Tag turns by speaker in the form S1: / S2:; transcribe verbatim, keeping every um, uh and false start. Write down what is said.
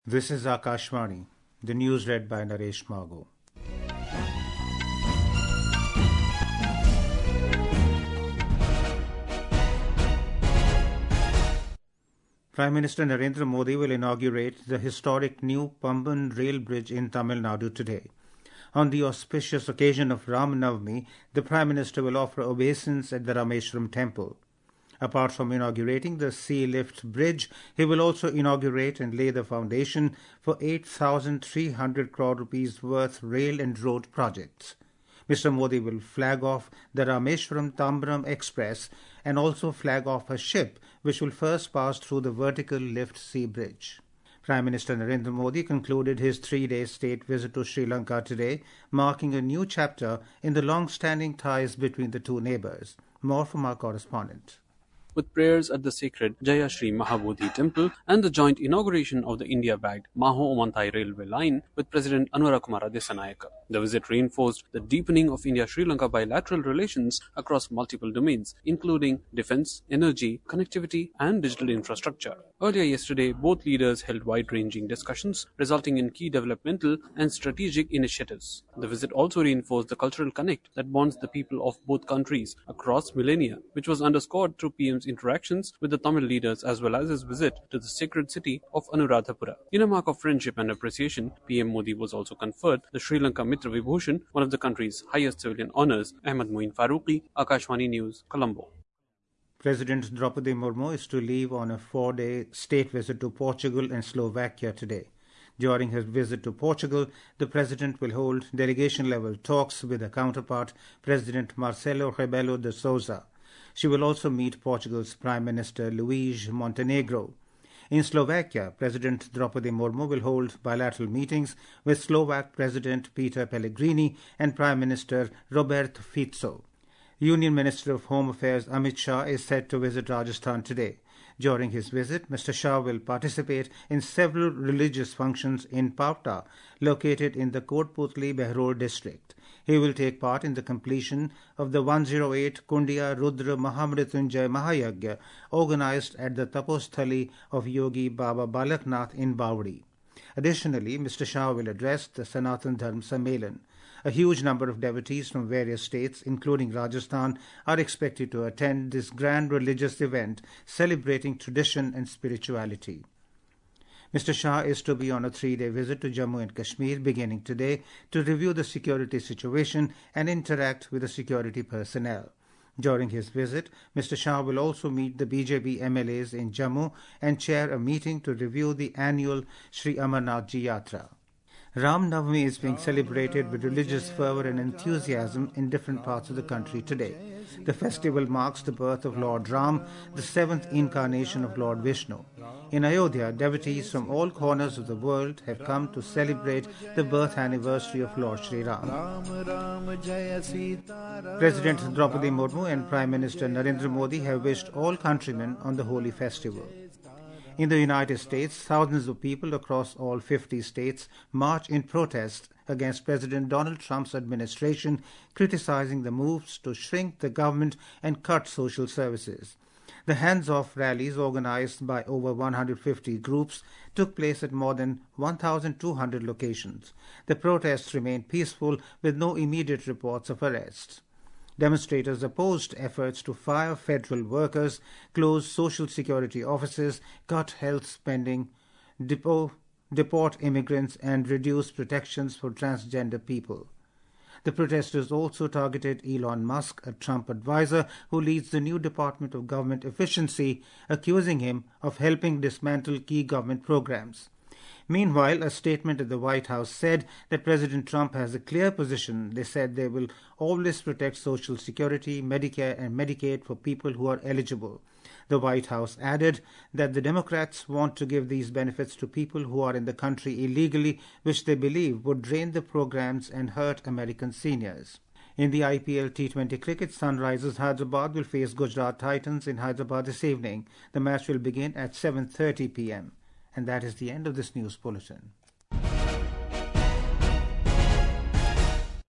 S1: This is Akashvani, the news read by Naresh Margo. Prime Minister Narendra Modi will inaugurate the historic new Pamban rail bridge in Tamil Nadu today. On the auspicious occasion of Ram Navami, the Prime Minister will offer obeisance at the Rameshwaram temple. Apart from inaugurating the sea lift bridge, he will also inaugurate and lay the foundation for eight thousand three hundred crore rupees worth rail and road projects. Mister Modi will flag off the Rameshwaram Tambram Express and also flag off a ship which will first pass through the vertical lift sea bridge. Prime Minister Narendra Modi concluded his three-day state visit to Sri Lanka today, marking a new chapter in the long-standing ties between the two neighbours. More from our correspondent.
S2: With prayers at the sacred Jayashri Mahabodhi temple and the joint inauguration of the India-backed Maho-Omanthai railway line with President Anurakumara Dissanayaka. The visit reinforced the deepening of India-Sri Lanka bilateral relations across multiple domains, including defence, energy, connectivity and digital infrastructure. Earlier yesterday, both leaders held wide-ranging discussions, resulting in key developmental and strategic initiatives. The visit also reinforced the cultural connect that bonds the people of both countries across millennia, which was underscored through P M's interactions with the Tamil leaders as well as his visit to the sacred city of Anuradhapura. In a mark of friendship and appreciation, P M Modi was also conferred the Sri Lanka Mitra Vibhushan, one of the country's highest civilian honours. Ahmed Moin Faruqi, Akashvani News, Colombo.
S1: President Draupadi Murmu is to leave on a four-day state visit to Portugal and Slovakia today. During his visit to Portugal, the President will hold delegation-level talks with her counterpart, President Marcelo Rebelo de Sousa. She will also meet Portugal's Prime Minister Luís Montenegro. In Slovakia, President Draupadi Murmu will hold bilateral meetings with Slovak President Peter Pellegrini and Prime Minister Robert Fico. Union Minister of Home Affairs Amit Shah is set to visit Rajasthan today. During his visit, Mister Shah will participate in several religious functions in Pautha, located in the Kotputli Behror district. He will take part in the completion of the one oh eight Kundiya Rudra Mahamrityunjay Mahayagya organized at the Taposthali of Yogi Baba Balaknath in Bawri. Additionally, Mister Shah will address the Sanatan Dharm Sammelan. A huge number of devotees from various states, including Rajasthan, are expected to attend this grand religious event celebrating tradition and spirituality. Mister Shah is to be on a three-day visit to Jammu and Kashmir beginning today to review the security situation and interact with the security personnel. During his visit, Mister Shah will also meet the B J P M L As in Jammu and chair a meeting to review the annual Sri Amarnath Ji Yatra. Ram Navami is being celebrated with religious fervour and enthusiasm in different parts of the country today. The festival marks the birth of Lord Ram, the seventh incarnation of Lord Vishnu. In Ayodhya, devotees from all corners of the world have come to celebrate the birth anniversary of Lord Sri Ram. President Draupadi Murmu and Prime Minister Narendra Modi have wished all countrymen on the holy festival. In the United States, thousands of people across all fifty states march in protest against President Donald Trump's administration, criticizing the moves to shrink the government and cut social services. The hands-off rallies, organized by over one hundred fifty groups, took place at more than one thousand two hundred locations. The protests remained peaceful, with no immediate reports of arrests. Demonstrators opposed efforts to fire federal workers, close social security offices, cut health spending, depo- deport immigrants, and reduce protections for transgender people. The protesters also targeted Elon Musk, a Trump advisor who leads the new Department of Government Efficiency, accusing him of helping dismantle key government programs. Meanwhile, a statement at the White House said that President Trump has a clear position. They said they will always protect Social Security, Medicare, and Medicaid for people who are eligible. The White House added that the Democrats want to give these benefits to people who are in the country illegally, which they believe would drain the programs and hurt American seniors. In the I P L T twenty cricket, Sunrisers Hyderabad will face Gujarat Titans in Hyderabad this evening. The match will begin at seven thirty p m And that is the end of this news bulletin.